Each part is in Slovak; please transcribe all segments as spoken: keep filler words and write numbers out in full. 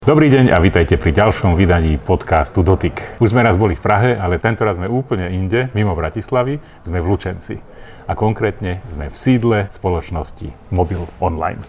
Dobrý deň a vítajte pri ďalšom vydaní podcastu Dotyk. Už sme raz boli v Prahe, ale tento raz sme úplne inde, mimo Bratislavy, sme v Lučenci. A konkrétne sme v sídle spoločnosti Mobil Online.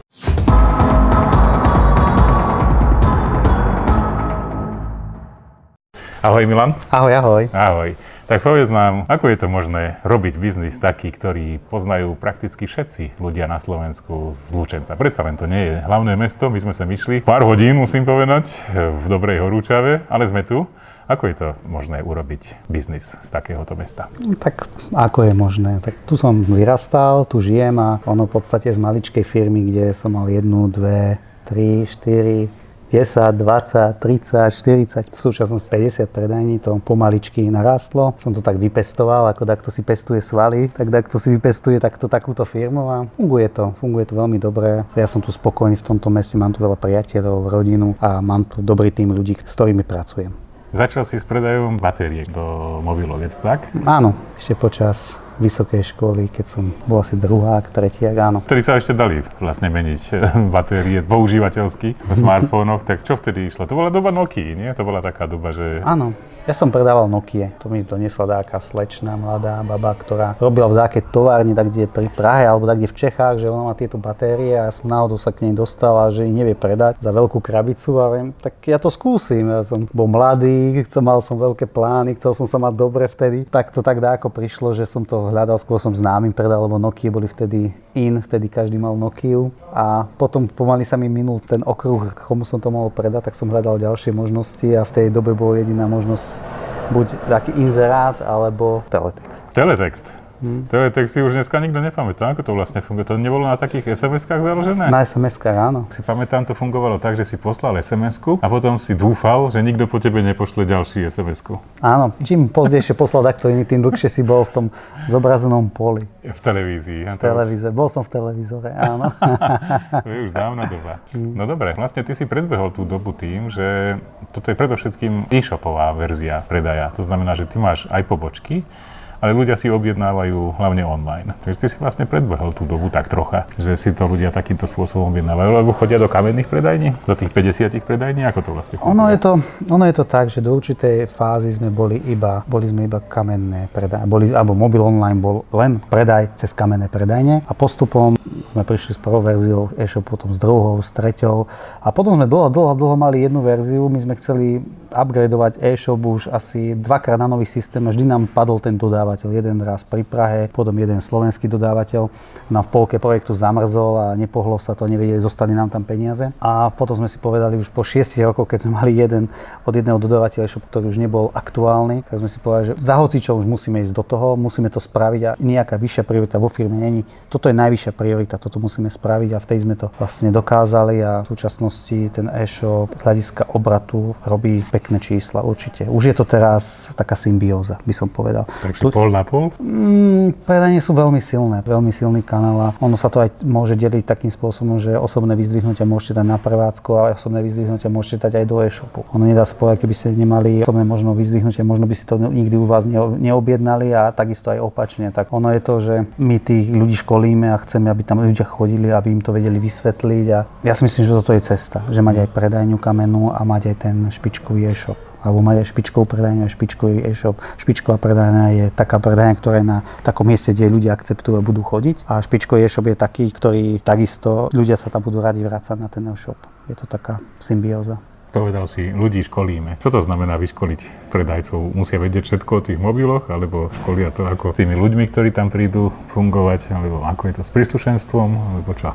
Ahoj Milan. Ahoj, ahoj. Ahoj. Tak povedz nám, ako je to možné robiť biznis taký, ktorý poznajú prakticky všetci ľudia na Slovensku z Lučenca. Predsa len to nie je hlavné mesto, my sme sem išli pár hodín, musím povedať, v dobrej horúčave, ale sme tu. Ako je to možné urobiť biznis z takéhoto mesta? Tak ako je možné? Tak tu som vyrastal, tu žijem a ono v podstate z maličkej firmy, kde som mal jednu, dve, tri, štyri, desať, dvadsať, tridsať, štyridsať, v súčasnosti päťdesiat predajní, to pomaličky narastlo. Som to tak vypestoval, ako takto si pestuje svaly, tak takto si vypestuje takto, takúto firmu a funguje to, funguje to veľmi dobre. Ja som tu spokojný v tomto meste, mám tu veľa priateľov, rodinu a mám tu dobrý tým ľudí, s ktorými pracujem. Začal si s predajom batériek do mobilov, je to tak? Áno, ešte počas vysokej školy, keď som bol asi druhák, tretiak, áno. Vtedy sa ešte dali vlastne meniť batérie používateľsky v smartfónoch, tak čo vtedy išlo? To bola doba Nokia, nie? To bola taká doba, že... Áno. Ja som predával Nokie. To mi doniesla taká slečná, mladá baba, ktorá robila v takej továrni, tak kde pri Prahe alebo tak kde v Čechách, že ona má tieto batérie a ja som náhodou sa k nej dostal a že ich nevie predať za veľkú krabicu a viem, tak ja to skúsim. Ja som bol mladý, chcel, mal som veľké plány, chcel som sa mať dobre vtedy. Tak to tak dáko prišlo, že som to hľadal, skôr som známym predal, lebo Nokie boli vtedy in, vtedy každý mal Nokiu. A potom pomaly sa mi minul ten okruh, komu som to mohol predať, tak som hľadal ďalšie možnosti a v tej dobe bola jediná možnosť buď taký inzerát, alebo teletext. Teletext? Hmm. Teletext si už dneska nikto nepamätá, ako to vlastne funguje. To nebolo na takých es em eskách založené? Na es em eskách, áno. Si pamätám, to fungovalo tak, že si poslal es em esku a potom si dúfal, že nikto po tebe nepošle ďalší es em esku. Áno, čím pozdejšie poslal takto iný, tým dlhšie si bol v tom zobrazenom poli. V televízii. V televíze, bol som v televízore, áno. To je už dávna doba. Hmm. No dobre, vlastne ty si predbehol tú dobu tým, že toto je predovšetkým e-shopová verzia predaja. To znamená, že ty máš aj pobočky, ale ľudia si objednávajú hlavne online. Takže ty si vlastne predbehol tú dobu tak trocha, že si to ľudia takýmto spôsobom objednávajú, lebo chodia do kamenných predajní, do tých päťdesiat predajní, ako to vlastne funguje? Ono je to, ono je to tak, že do určitej fázy sme boli iba, boli sme iba kamenné predajne, boli, alebo Mobil Online bol len predaj cez kamenné predajne a postupom sme prišli s prvou verziou e-shopu, potom s druhou, s treťou a potom sme dlho, dlho, dlho mali jednu verziu, my sme chceli upgradeovať e-shop už asi dvakrát na nový systém a vždy nám padol ten dodávateľ. Jeden raz pri Prahe, potom jeden slovenský dodávateľ. Na v polke projektu zamrzol a nepohlo sa to, nevedeli, zostali nám tam peniaze. A potom sme si povedali už po šiestich rokoch, keď sme mali jeden od jedného dodávateľa e-shop, ktorý už nebol aktuálny, tak sme si povedali, že za hocičo už musíme ísť do toho, musíme to spraviť a nejaká vyššia priorita vo firme není. Toto je najvyššia priorita, toto musíme spraviť a vtedy sme to vlastne dokázali a v súčasnosti ten e-shop z hľadiska obratu robí pekné čísla určite. Už je to teraz taká symbióza, by som povedal. Takže pol na pol? Mm, predajne sú veľmi silné, veľmi silný kanál a ono sa to aj môže deliť takým spôsobom, že osobné vyzdvihnutia môžete dať na prevádzku a osobné vyzdvihnutia môžete dať aj do e-shopu. Ono nedá sa povedať, keby ste nemali osobné možno vyzdvihnutie, možno by si to nikdy u vás neobjednali a takisto aj opačne. Tak ono je to, že my tých ľudí školíme a chceme, aby tam ľudia chodili, aby im to vedeli vysvetliť a ja si myslím, že toto je cesta, že mať aj predajňu kamennú a mať aj ten špičkový e-shop. Alebo mať aj špičkovú predajňu, aj špičkový e-shop. Špičková predajňa je taká predajňa, ktorá je na takom mieste, kde ľudia akceptujú a budú chodiť. A špičkový e-shop je taký, ktorý takisto ľudia sa tam budú radi vrácať na ten e-shop. Je to taká symbióza. Povedal si, ľudí školíme. Čo to znamená vyškoliť predajcov? Musia vedieť všetko o tých mobiloch, alebo školia to ako tými ľuďmi, ktorí tam prídu fungovať, alebo ako je to s príslušenstvom, alebo čo?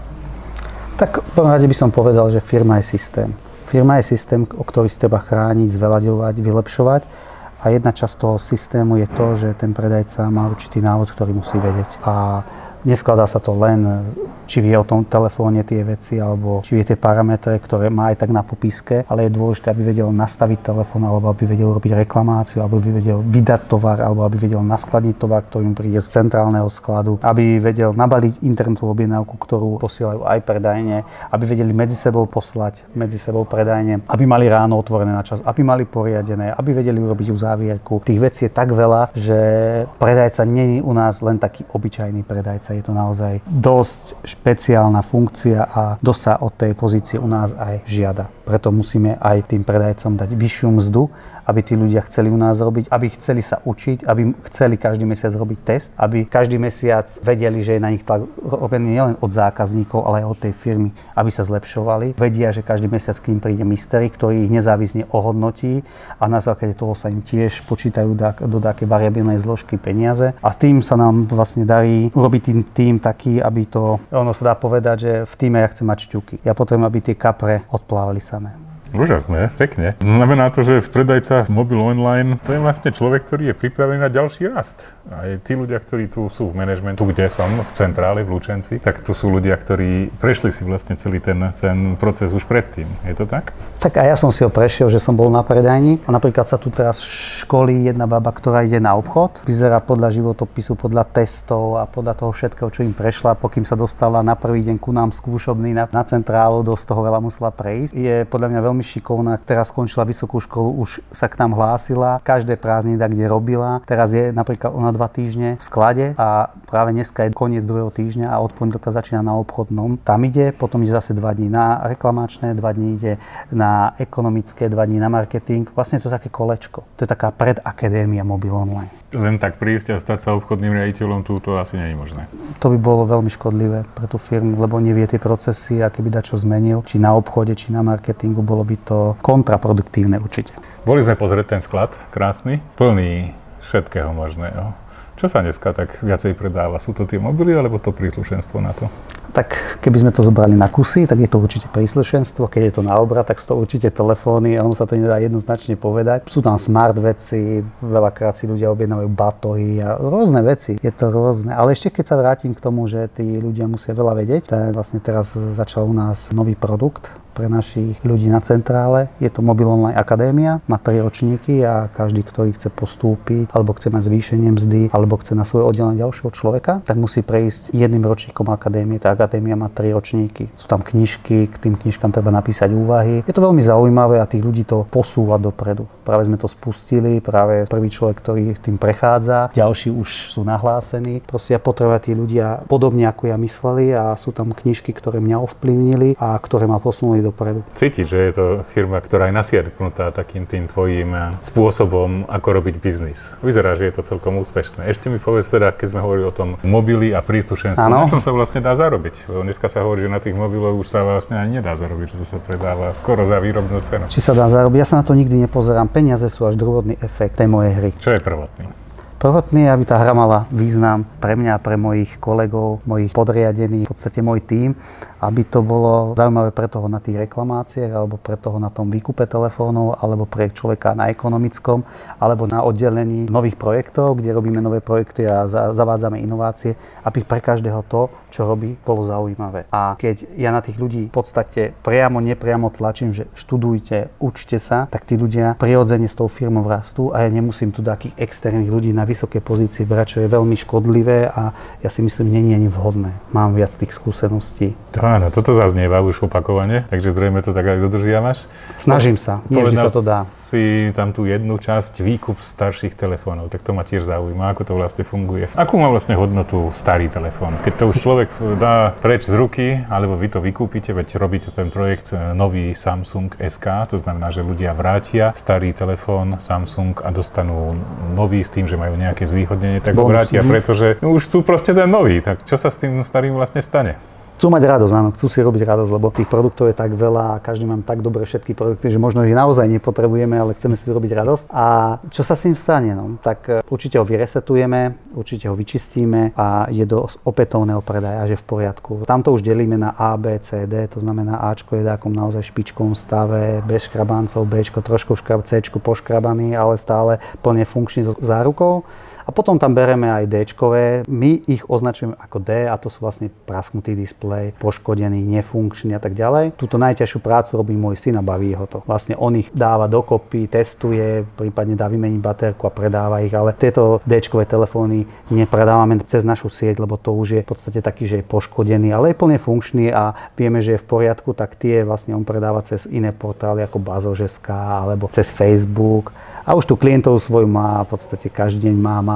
Tak v prvom rade by som povedal, že firma je systém. Firma je systém, o ktorý si treba chrániť, zvelaďovať, vylepšovať a jedna časť toho systému je to, že ten predajca má určitý návod, ktorý musí vedieť a neskladá sa to len, či vie o tom telefóne tie veci, alebo či vie tie parametre, ktoré má aj tak na popíske, ale je dôležité, aby vedel nastaviť telefón, alebo aby vedel robiť reklamáciu, alebo aby vedel vydať tovar, alebo aby vedel naskladniť tovar, ktorý mu príde z centrálneho skladu, aby vedel nabaliť internetovú objednávku, ktorú posielajú aj predajne, aby vedeli medzi sebou poslať, medzi sebou predajne, aby mali ráno otvorené na čas, aby mali poriadené, aby vedeli urobiť uzávierku. Tých vecí je tak veľa, že predajca nie je u nás len taký obyčajný predajca. je to naozaj dosť špeciálna funkcia a dosť sa od tej pozície u nás aj žiada. Preto musíme aj tým predajcom dať vyššiu mzdu, aby tí ľudia chceli u nás robiť, aby chceli sa učiť, aby chceli každý mesiac robiť test, aby každý mesiac vedeli, že je na nich tlak robený nielen od zákazníkov, ale aj od tej firmy, aby sa zlepšovali. Vedia, že každý mesiac k ním príde mystery, ktorý ich nezávisne ohodnotí a na základe toho sa im tiež počítajú do také variabilnej zložky peniaze. A tým sa nám vlastne darí urobiť tým tým taký, aby to, ono sa dá povedať, že v tíme ja chcem mať šťuky. Ja potrebujem, aby tie kapre odplávali samé. Úžasné, pekne. Znamená to, že predajca mobil online, to je vlastne človek, ktorý je pripravený na ďalší rast. Aj tí ľudia, ktorí tu sú v manažmentu, kde som, v centrále, v Lučenci, tak tu sú ľudia, ktorí prešli si vlastne celý ten, ten proces už predtým. Je to tak? Tak a ja som si ho prešiel, že som bol na predajni. A napríklad sa tu teraz školí jedna baba, ktorá ide na obchod. Vyzerá podľa životopisu, podľa testov a podľa toho všetkého, čo im prešla, pokým sa dostala na prvý deň ku nám skúšobný na, na centrálu, dosť toho veľa musela prejsť. Je podľa mňa veľmi šikovná, teraz skončila vysokú školu, už sa k nám hlásila, každé prázdniny, kde robila. Teraz je napríklad ona dva týždne v sklade a práve dneska je koniec druhého týždňa a od pondelka začína na obchodnom. Tam ide, potom ide zase dva dní na reklamačné, dva dní ide na ekonomické, dva dní na marketing. Vlastne to je také kolečko. To je taká predakadémia mobil online. Len tak prísť a stať sa obchodným riaditeľom, tu to asi nie je možné. To by bolo veľmi škodlivé pre tú firmu, lebo nevie tie procesy a keby dačo zmenil, či na obchode, či na marketingu, bolo by to kontraproduktívne určite. Boli sme pozrieť ten sklad, krásny, plný všetkého možného. Čo sa dneska tak viacej predáva? Sú to tie mobily, alebo to príslušenstvo na to? Tak keby sme to zobrali na kusy, tak je to určite príslušenstvo. Keď je to na obrat, tak sú to určite telefóny a ono sa to nedá jednoznačne povedať. Sú tam smart veci, veľakrát si ľudia objednávajú batohy a rôzne veci. Je to rôzne. Ale ešte keď sa vrátim k tomu, že tí ľudia musia veľa vedieť, tak vlastne teraz začal u nás nový produkt pre našich ľudí na centrále. Je to Mobil Online Akadémia, má tri ročníky a každý, ktorý chce postúpiť, alebo chce mať zvýšenie mzdy, alebo chce na svoje oddelenie ďalšieho človeka, tak musí prejsť jedným ročníkom akadémie. Tá akadémia má tri ročníky. Sú tam knižky, k tým knižkám treba napísať úvahy. Je to veľmi zaujímavé a tých ľudí to posúva dopredu. Práve sme to spustili, práve prvý človek, ktorý tým prechádza, ďalší už sú nahlásení. Proste ja potrebujem tí ľudia podobne ako ja mysleli a sú tam knižky, ktoré mňa ovplyvnili a ktoré ma posunuli dopredu. Cítiť, že je to firma, ktorá je nasiedknutá takým tým tvojím spôsobom, ako robiť biznis. Vyzerá, že je to celkom úspešné. Ešte mi povedz teda, keď sme hovorili o tom mobily a príslušenstve, na čom sa vlastne dá zarobiť? Lebo dneska sa hovorí, že na tých mobiloch už sa vlastne ani nedá zarobiť, že to sa predáva skoro za výrobnú cenu. Či sa dá zarobiť? Ja sa na to nikdy nepozerám. Peniaze sú až druhotný efekt tej mojej hry. Čo je prvotný? Prvotný je, aby tá hra mala význam pre mňa, pre mojich kolegov, mojich podriadených, v podstate môj tím, aby to bolo zaujímavé pre toho na tých reklamáciách, alebo pre toho na tom výkupe telefónov, alebo pre človeka na ekonomickom, alebo na oddelení nových projektov, kde robíme nové projekty a zavádzame inovácie, aby pre každého to, čo robí, bolo zaujímavé. A keď ja na tých ľudí v podstate priamo, nepriamo tlačím, že študujte, učte sa, tak tí ľudia prirodzene s tou firmou rastú a ja nemusím tu takých externých ľudí na vysoké pozície brať, čo je veľmi škodlivé a ja si myslím, nie je ani vhodné. Mám viac tých skúseností. To áno, toto zaznieva už opakovane, takže zrejme to tak aj dodržiavaš. Snažím sa, nie vždy sa to dá. Si tam tú jednu časť, výkup starších telefónov, tak to ma tiež zaujíma, ako to vlastne funguje. Akú má vlastne hodnotu starý telefón? Keď to už človek dá preč z ruky, alebo vy to vykúpite, veď robíte ten projekt nový Samsung es ká, to znamená, že ľudia vrátia starý telefón Samsung a dostanú nový s tým, že majú nejaké zvýhodnenie, tak ho vrátia, pretože už sú proste ten nový, tak čo sa s tým starým vlastne stane? Chcú mať radosť, áno, chcú si robiť radosť, lebo tých produktov je tak veľa a každý mám tak dobre všetky produkty, že možno ich naozaj nepotrebujeme, ale chceme si robiť radosť. A čo sa s tým stane? No? Tak určite ho vyresetujeme, určite ho vyčistíme a je do opätovného predaja, že v poriadku. Tam to už delíme na A, B, C, D, to znamená Ačko je takom naozaj špičkovom stave, bez škrabancov, Bčko trošku škrab, Cčku poškrabaný, ale stále plne funkčný so zárukou. A potom tam bereme aj Dčkové, my ich označujeme ako D a to sú vlastne prasknutý displej, poškodený, nefunkčný a tak ďalej. Túto najťažšiu prácu robí môj syn a baví ho to. Vlastne on ich dáva dokopy, testuje, prípadne dá vymeniť baterku a predáva ich, ale tieto Dčkové telefóny nepredávame cez našu sieť, lebo to už je v podstate taký, že je poškodený, ale je plne funkčný a vieme, že je v poriadku, tak tie vlastne on predáva cez iné portály ako Bazožeská alebo cez Facebook. A už tu klientov svoj má, v podstate každý deň má, má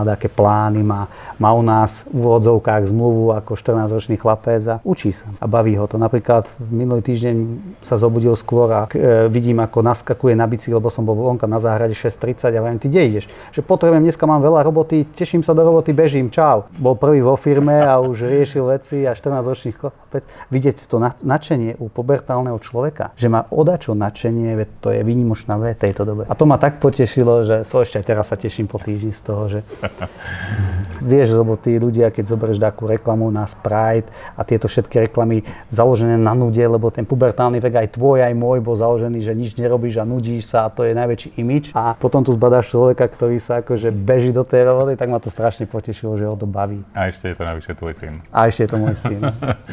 má také plány, má, má u nás v úvodzovkách zmluvu ako štrnásťročný chlapec a učí sa a baví ho to. Napríklad minulý týždeň sa zobudil skôr a e, vidím, ako naskakuje na bicykel, lebo som bol vonka na záhrade šesť tridsať a viem, ty kde ideš? Že potrebujem, dneska mám veľa roboty, teším sa do roboty, bežím, čau. Bol prvý vo firme a už riešil veci a štrnásťročný chlapec. Vidieť to nadšenie u pubertálneho človeka, že má odačo nadšenie, veď to je výnimočná vec v tejto dobe. A to ma tak potešilo, že ešte aj teraz sa teším po týždni z toho, že vieš, lebo tí ľudia, keď zoberieš takú reklamu na Sprite a tieto všetky reklamy založené na nude, lebo ten pubertálny vek aj tvoj, aj môj bol založený, že nič nerobíš a nudíš sa a to je najväčší imič. A potom tu zbadáš človeka, ktorý sa akože beží do tej roboty, tak ma to strašne potešilo, že ho to baví. A ešte je to navyše tvoj syn. A ešte je to môj syn.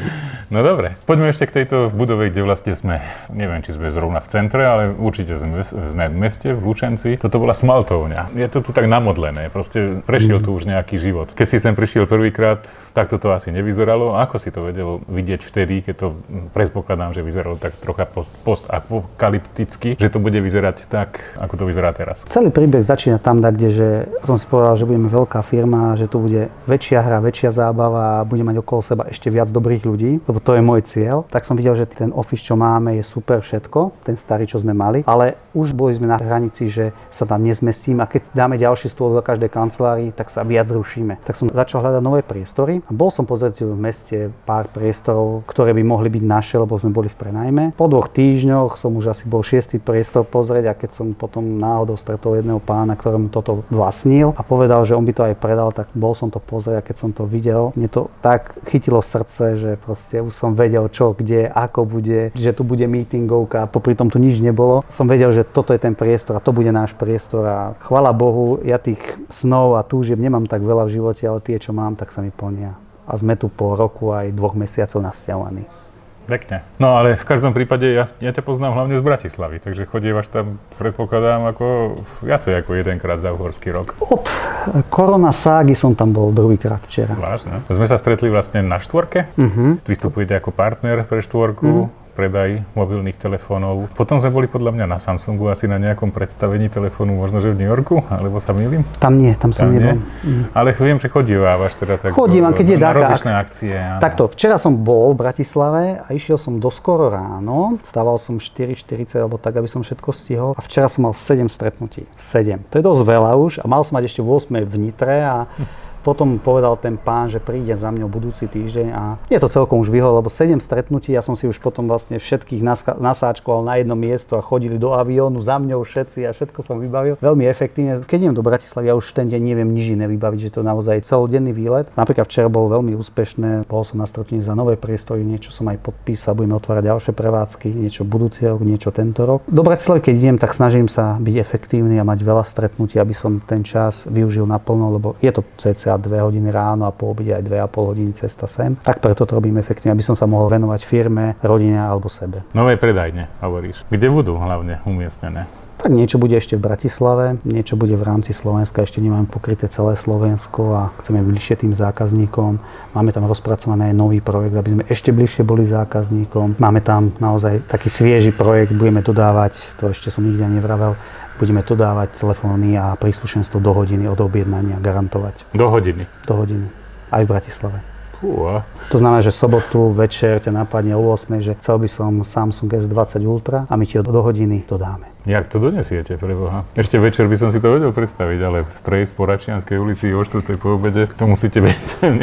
No dobre, poďme ešte k tejto budove, kde vlastne sme, neviem, či sme zrovna v centre, ale určite sme, sme v meste, v Lučenci. Toto bola smaltovňa. Je to tu tak namodlené, proste prešiel tu už nejaký život. Keď si sem prišiel prvýkrát, tak toto asi nevyzeralo. Ako si to vedel vidieť vtedy, keď to predpokladám, že vyzeralo tak trocha postapokalypticky, že to bude vyzerať tak, ako to vyzerá teraz? Celý príbeh začína tam, kde že som si povedal, že budeme veľká firma, že tu bude väčšia hra, väčšia zábava a bude mať okolo seba ešte viac dobrých ľudí, lebo to je môj cieľ. Tak som videl, že ten office, čo máme, je super všetko, ten starý, čo sme mali, ale už boli sme na hranici, že sa tam nezmestím a keď dáme ďalší stôl do každej kancelárii, tak sa viac rušíme. Tak som začal hľadať nové priestory a bol som pozrieť v meste pár priestorov, ktoré by mohli byť naše, lebo sme boli v prenajme. Po dvoch týždňoch som už asi bol šiestý priestor pozrieť a keď som potom náhodou stretol jedného pána, ktorému toto vlastnil a povedal, že on by to aj predal, tak bol som to pozrieť a keď som to videl, mne to tak chytilo srdce, že proste už som vedel čo, kde, ako bude, že tu bude meetingovka, popri tom tu nič nebolo. Som vedel, že toto je ten priestor a to bude náš priestor a chvála Bohu, ja tých snov a túžieb nemám tak veľa v živote, ale tie, čo mám, tak sa mi plnia. A sme tu po roku aj dvoch mesiacov nasťahovaní. Pekne. No ale v každom prípade ja, ja ťa poznám hlavne z Bratislavy, takže chodievaš tam, predpokladám, ako viacej ako jedenkrát za uhorský rok. Od korona ságy som tam bol druhýkrát včera. Vážne. Sme sa stretli vlastne na štvorke. Uh-huh. Vystupujete ako partner pre štvorku. Uh-huh. Predaj mobilných telefónov. Potom sme boli podľa mňa na Samsungu asi na nejakom predstavení telefónu, možno že v New Yorku, alebo sa mýlim? Tam nie, tam som tam nebol. Nie. Ale viem, že chodívávaš teda tak Chodím, do, keď je na dáka, rozličné akcie. Áno. Takto, včera som bol v Bratislave a išiel som doskoro ráno, stával som štyri štyridsať alebo tak, aby som všetko stihol a včera som mal sedem stretnutí. sedem. To je dosť veľa už a mal som mať ešte osem v Nitre a potom povedal ten pán, že príde za mňou budúci týždeň a je to celkom už vyhol, lebo sedem stretnutí, ja som si už potom vlastne všetkých nasáčkoval na jedno miesto a chodili do aviónu za mňou všetci a všetko som vybavil. Veľmi efektívne. Keď idem do Bratislavy, ja už ten deň neviem nič iné vybaviť, že to je naozaj celodenný výlet. Napríklad včera bol veľmi úspešné, bol som na stretnutí za nové priestory, niečo som aj podpísal, budeme otvárať ďalšie prevádzky, niečo budúci rok, niečo tento rok. Do Bratislavy, keď idem, tak snažím sa byť efektívny a mať veľa stretnutí, aby som ten čas využil naplno, lebo je to cca dve hodiny ráno a po obede aj dve a pol hodiny cesta sem. Tak preto to robím efektívne, aby som sa mohol venovať firme, rodine alebo sebe. Nové predajne, hovoríš. Kde budú hlavne umiestnené? Tak niečo bude ešte v Bratislave, niečo bude v rámci Slovenska, ešte nemáme pokryté celé Slovensko a chceme byť bližšie tým zákazníkom. Máme tam rozpracovaný nový projekt, aby sme ešte bližšie boli zákazníkom. Máme tam naozaj taký svieži projekt, budeme dodávať, to ešte som nikde nevravel, budeme tu dávať telefóny a príslušenstvo do hodiny od objednania garantovať. Do hodiny? Do hodiny. Aj v Bratislave. Fúha. To znamená, že sobotu večer ťa napadne o ôsmej, že chcel by som Samsung es dvadsať Ultra a my ti ho do hodiny dodáme. Jak to donesiete, preboha? Ešte večer by som si to vedel predstaviť, ale prejsť po Račianskej ulici o štvrtej po obede, to musíte byť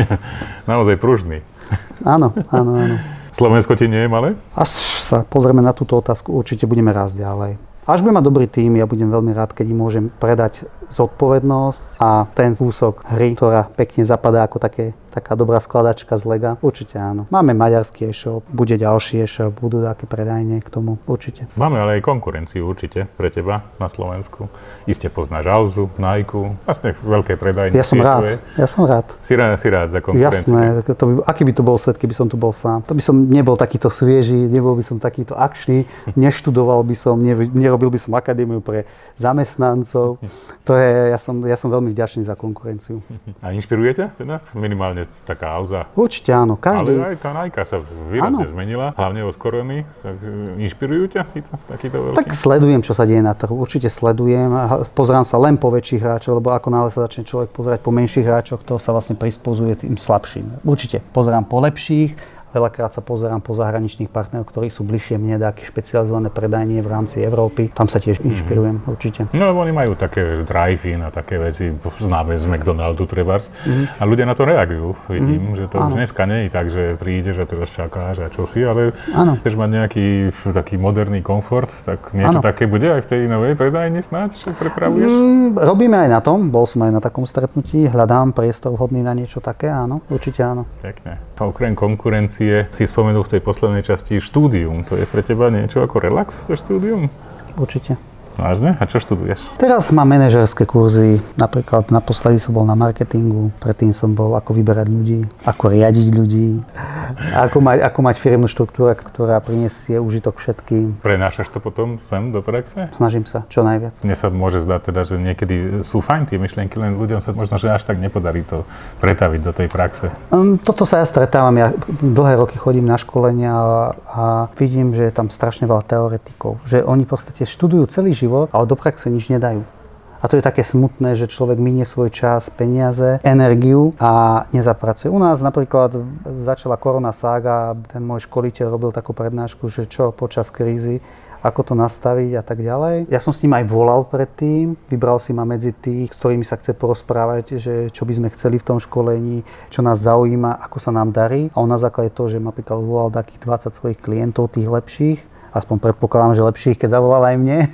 naozaj pružný. Áno, áno, áno. Slovensko ti nie je malé? Až sa pozrieme na túto otázku, určite budeme rásť ďalej. Až budem mať dobrý tím, ja budem veľmi rád, keď im môžem predať zodpovednosť a ten kúsok hry, ktorá pekne zapadá ako také, taká dobrá skladačka z Lega. Určite áno. Máme maďarský e-shop, bude ďalší e-shop, budú také predajne k tomu, určite. Máme ale aj konkurenciu určite pre teba na Slovensku. Iste poznáš Alzu, Nike, vlastne veľké predajne. Ja som rád, ja som rád. Si rád, si rád za konkurenciu. Jasné, to by, aký by to bol svet, keby som tu bol sám. To by som nebol takýto svieži, nebol by som takýto akčný, neštudoval by som, nerobil by som akadémiu pre zamestnancov. To je, ja som, ja som veľmi vďačný za konkurenciu. A inšpirujete teda? Minimálne taká auza. Určite áno, každý. Ale aj tá Nike sa výrazne áno. zmenila, hlavne od korony. Tak inšpirujú ťa títo, takýto veľký? Tak sledujem, čo sa deje na trhu. Určite sledujem. Pozerám sa len po väčších hráčoch, lebo ako náhle sa začne človek pozerať po menších hráčoch, to sa vlastne prispôsobuje tým slabším. Určite pozerám po lepších. Veľakrát sa pozerám po zahraničných partnerov, ktorí sú bližšie mne, také špecializované predajnie v rámci Európy. Tam sa tiež inšpirujem, mm-hmm. určite. No lebo oni majú také drive-in a také veci, známe z McDonaldu trebárs. Mm-hmm. A ľudia na to reagujú. Vidím, mm-hmm. že to áno. už dneska nie je tak, že prídeš a teraz čakáš a čosi, ale áno. chceš mať nejaký taký moderný komfort, tak niečo áno. také bude aj v tej novej predajni snáď, čo prepravuješ? Mm, robíme aj na tom, bol som aj na takom stretnutí, hľadám priestor vhodný na niečo také, áno, určite áno. Pekne. A okrem konkurencie si spomenul v tej poslednej časti štúdium. To je pre teba niečo ako relax, to štúdium? Určite. Vážne? A čo študuješ? Teraz mám manažerské kurzy. Napríklad naposledy som bol na marketingu, predtým som bol ako vyberať ľudí, ako riadiť ľudí, ako mať, ako mať firemnú štruktúru, ktorá prinesie užitok všetkým. Prenášaš to potom sem do praxe? Snažím sa, čo najviac. Mne sa môže zdať teda, že niekedy sú fajn tie myšlienky, len ľuďom sa možno, že až tak nepodarí to pretaviť do tej praxe. Um, toto sa ja stretávam. Ja dlhé roky chodím na školenia a, a vidím, že je tam strašne veľa teoretikov. Že oni v podstate študujú celý život, ale do praxe nič nedajú. A to je také smutné, že človek minie svoj čas, peniaze, energiu a nezapracuje. U nás napríklad začala korona sága, ten môj školiteľ robil takú prednášku, že čo počas krízy, ako to nastaviť a tak ďalej. Ja som s ním aj volal predtým, vybral si ma medzi tých, s ktorými sa chce porozprávať, že čo by sme chceli v tom školení, čo nás zaujíma, ako sa nám darí. A on na základe toho, že napríklad volal takých dvadsať svojich klientov, tých lepších, aspoň predpokladám, že lepších, keď zavolal aj mne.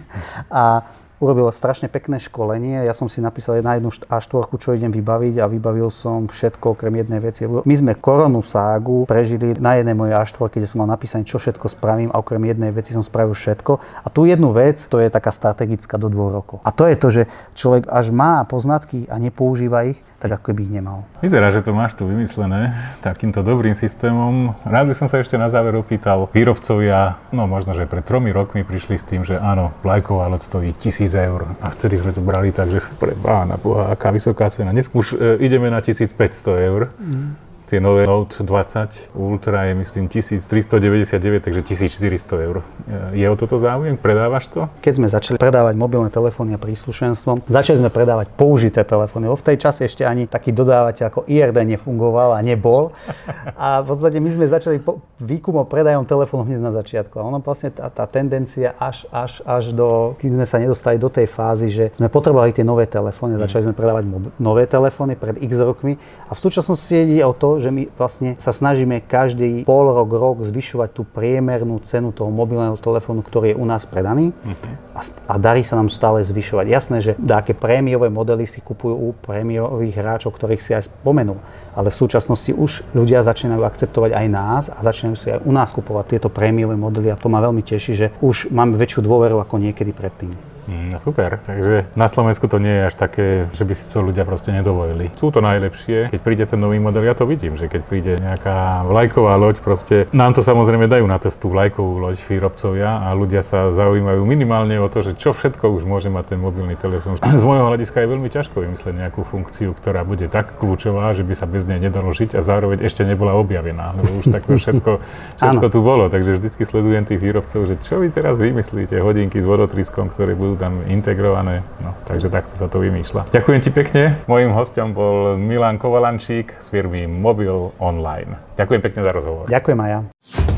A urobil strašne pekné školenie. Ja som si napísal na jednu á štyri, čo idem vybaviť a vybavil som všetko okrem jednej veci. My sme koronu ságu prežili na jednej mojej á štyri, kde som mal napísané, čo všetko spravím a okrem jednej veci som spravil všetko. A tú jednu vec, to je taká strategická do dvoch rokov. A to je to, že človek až má poznatky a nepoužíva ich, tak ako by ich nemal. Vyzerá, že to máš tu vymyslené takýmto dobrým systémom. Rád by som sa ešte na záver opýtal. Výrobcovia, no možno, že pred tromi rokmi prišli s tým, že áno, vlajková loď stojí tisíc eur. A vtedy sme to brali tak, že pre Pána Boha, aká vysoká cena. Dnes už e, ideme na tisícpäťsto eur. Mm. Tie nové Note dvadsať Ultra je myslím tisíctristodeväťdesiatdeväť, takže tisícštyristo eur. Je o toto záujem? Predávaš to? Keď sme začali predávať mobilné telefóny a príslušenstvo, začali sme predávať použité telefóny. V tej čase ešte ani taký dodávateľ ako í er dé nefungoval a nebol. A v podstate my sme začali výkupom predajom telefónov hneď na začiatku. A ono vlastne tá, tá tendencia až, až, až do, keď sme sa nedostali do tej fázy, že sme potrebovali tie nové telefóny, začali sme predávať mob- nové telefóny pred x rokmi. A v súčasnosti ide o to, že my vlastne sa snažíme každý pol rok, rok zvyšovať tú priemernú cenu toho mobilného telefónu, ktorý je u nás predaný uh-huh. a, a darí sa nám stále zvyšovať. Jasné, že také prémiové modely si kupujú u prémiových hráčov, ktorých si aj spomenul, ale v súčasnosti už ľudia začínajú akceptovať aj nás a začínajú si aj u nás kupovať tieto prémiové modely a to ma veľmi teší, že už máme väčšiu dôveru ako niekedy predtým. Mm, super, takže na Slovensku to nie je až také, že by si to ľudia proste nedovolili. Sú to najlepšie, keď príde ten nový model, ja to vidím, že keď príde nejaká vlajková loď, proste nám to samozrejme dajú na test tú vlajkovú loď výrobcovia a ľudia sa zaujímajú minimálne o to, že čo všetko už môže mať ten mobilný telefón. Z môjho hľadiska je veľmi ťažko vymyslieť nejakú funkciu, ktorá bude tak kľúčová, že by sa bez nej nedalo žiť a zároveň ešte nebola objavená, lebo už takto všetko, všetko tu bolo, takže vždycky sledujem tých výrobcov, že čo vy teraz vymyslíte, hodinky s vodotryskom, ktoré budú tam integrované, no takže takto sa to vymýšľa. Ďakujem ti pekne. Mojím hosťom bol Milan Kovalančík z firmy Mobil Online. Ďakujem pekne za rozhovor. Ďakujem aj ja.